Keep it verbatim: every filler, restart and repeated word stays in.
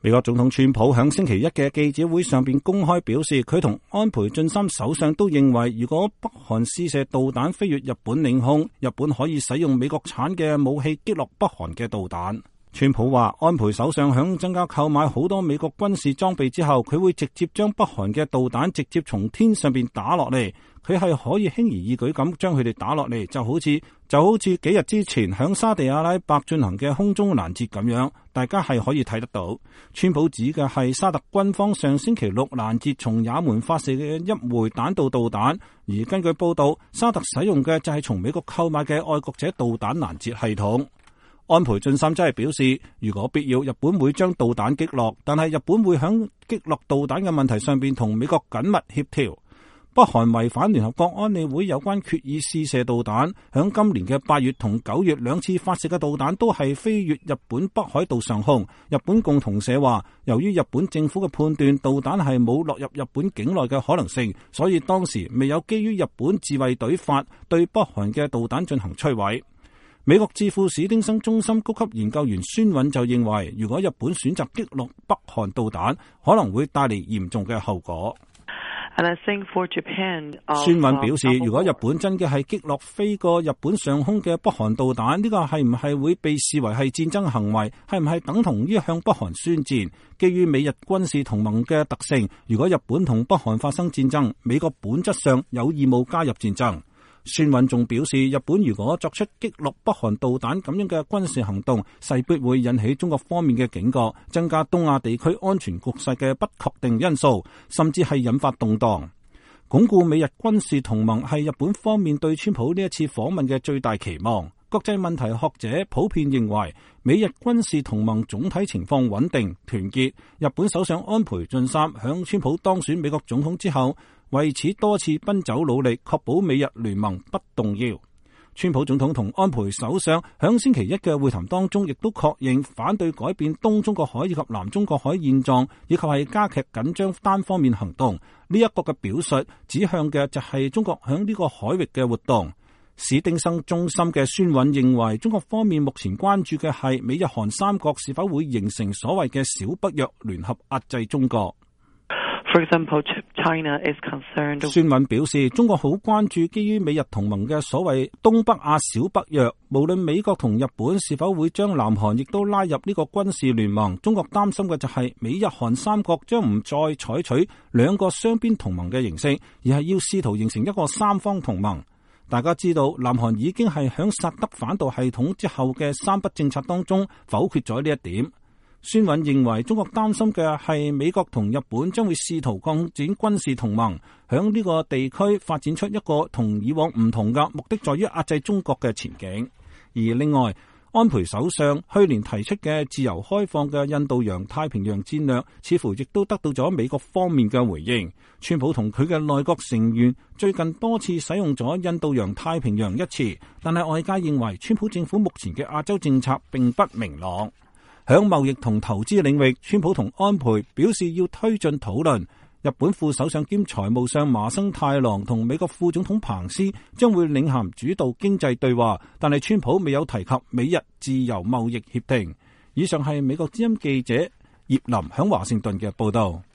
美國總統川普響星期一嘅記者會上邊公開表示，佢同安倍晉三首相都認為，如果北韓試射導彈飛越日本領空，日本可以使用美國產嘅武器擊落北韓嘅導彈。川普話，安倍首相響增加購買好多美國軍事裝備之後，佢會直接將北韓嘅導彈直接從天上邊打落嚟。佢係可以輕而易舉咁將佢哋打落嚟，就好似就好似幾日之前響沙地阿拉伯進行嘅空中攔截咁樣，大家係可以睇得到。川普指嘅係沙特軍方上星期六攔截從也門發射嘅一枚彈道導彈，而根據報道，沙特使用嘅就係從美國購買嘅愛國者導彈攔截系統。安倍晉三真係表示，如果必要，日本會將導彈擊落，但係日本會響擊落導彈嘅問題上邊同美國緊密協調。北韓違反聯合國安理會有關決議試射導彈，響今年嘅八月同九月兩次發射嘅導彈都係飛越日本北海道上空。日本共同社話，由於日本政府嘅判斷導彈係冇落入日本境內嘅可能性，所以當時未有基於日本自衛隊法對北韓嘅導彈進行摧毀。美國智庫史丁生中心高級研究員孫允就認為，如果日本選擇擊落北韓導彈，可能會帶嚟嚴重嘅後果。 And I think for Japan, uh, 孫允表示，如果日本真嘅係擊落飛過日本上空嘅北韓導彈，呢個係唔係會被視為係戰爭行為？係唔係等同於向北韓宣戰？基於美日軍事同盟嘅特性，如果日本同北韓發生戰爭，美國本質上有義務加入戰爭。孫允仲表示，日本如果作出擊落北韓導彈咁樣嘅軍事行動，勢必會引起中國方面嘅警覺，增加東亞地區安全局勢嘅不確定因素，甚至係引發動盪。鞏固美日軍事同盟係日本方面對川普呢一次訪問嘅最大期望。國際問題學者普遍認為，美日軍事同盟總體情況穩定團結。日本首相安倍晉三響川普當選美國總統之後，為此多次奔走努力，確保美日聯盟不動搖。川普總統同安倍首相響星期一嘅會談當中，亦都確認反對改變東中國海以及南中國海現狀，以及係加劇緊張單方面行動。呢一個嘅表述指向嘅就係中國響呢個海域嘅活動。史丁生中心嘅孫允認為，中國方面目前關注嘅係美日韓三國是否會形成所謂嘅小北約聯合壓制中國。 For example, China is concerned. 孫允表示，中國好關注基於美日同盟嘅所謂東北亞小北約，無論美國同日本是否會將南韓亦都拉入呢個軍事聯盟，中國擔心嘅就係美日韓三國將唔再採取兩個雙邊同盟嘅形式，而係要試圖形成一個三方同盟。大家知道，南韓已經係響薩德反導系統之後嘅三不政策當中否決咗呢一點。孫允認為，中國擔心嘅係美國同日本將會試圖擴展軍事同盟，響呢個地區發展出一個同以往唔同嘅目的，在於壓制中國嘅前景。而另外，安倍首相去年提出嘅自由開放嘅印度洋太平洋戰略，似乎亦都得到咗美國方面嘅回應。川普同佢嘅內閣成員最近多次使用咗印度洋太平洋一詞，但係外界認為川普政府目前嘅亞洲政策並不明朗。響貿易同投資領域，川普同安倍表示要推進討論。日本副首相兼財務相麻生太郎同美國副總統彭斯將會領銜主導經濟對話，但係川普未有提及美日自由貿易協定。以上係美國之音記者葉林響華盛頓嘅報道。